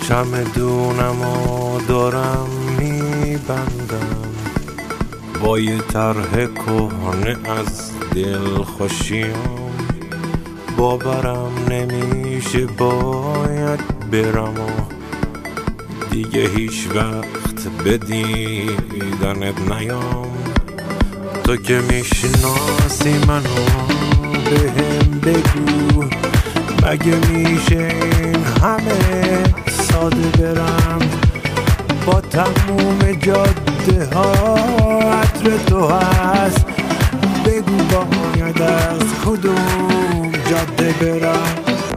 چمدونم و دارم میبندم با یه طرح کهنه از دل خوشیام. باورم نمیشه باید برم و دیگه هیچ وقت به دیدنت نیام. تو که میشناسی منو بهم بگو مگه میشه این همه ساده برم با تموم جاده ها عطر تو هست. بگو باید از کدوم جاده برم.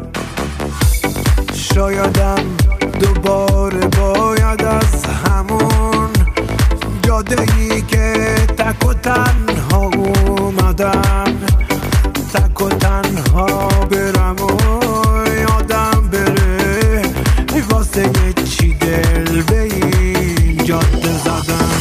شایدم دوباره باید از همون جاده‌ای که تک و تنها اومدم تک و تنها برم و یادم بره واسه یه چی دل به این جاده زدم.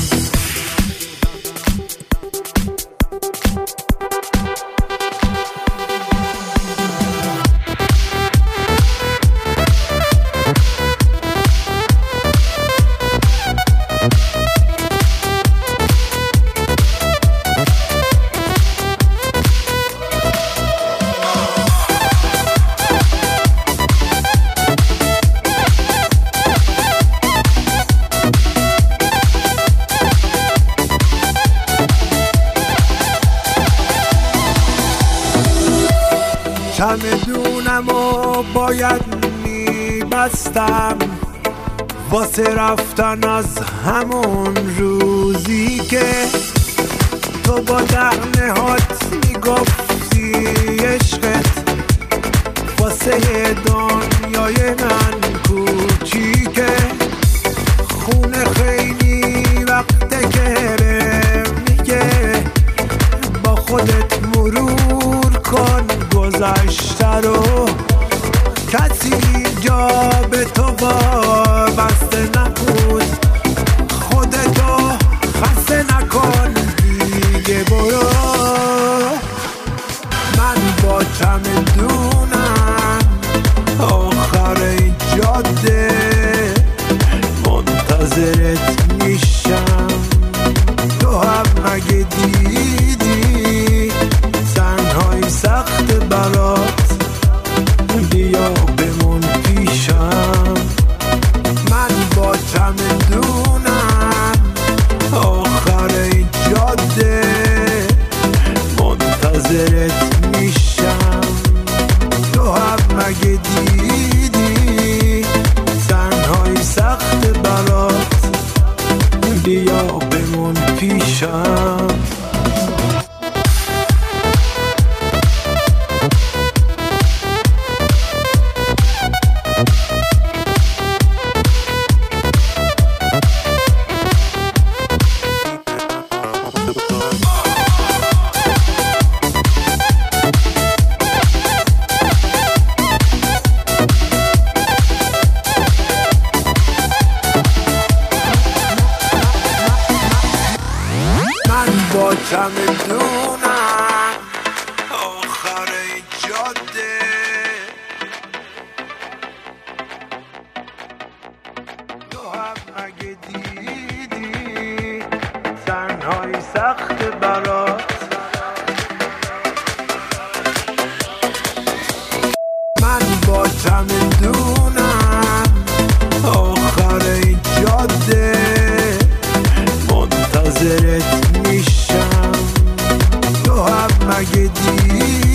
چمدونم و باید میبستم واسه رفتن از همون روزی که تو با دهنه هات میگفتی عشقت واسه دنیای من کوچیکه. خونه خیلی وقته که میگه با خودت مرور کن گذشته رو کسی جا به تو وابسته نکن. خودتو خسته نکن دیگه برو. من با چمدونم آخر این جاده منتظرت میشم. تو هم مگه دیدی تنهایی سخت برات بیا بمون پیشم. من با چمدونم آخر این جاده منتظرت میشم. تو هم مگه دیدی تنهایی سخت برات بیا بمون پیشم. با چمدونم آخر این جاده تو هم مگه دیدی تنهایی سخت برات. من با چمدونم آخر این جاده منتظرت میشم. تو هم مگه دیدی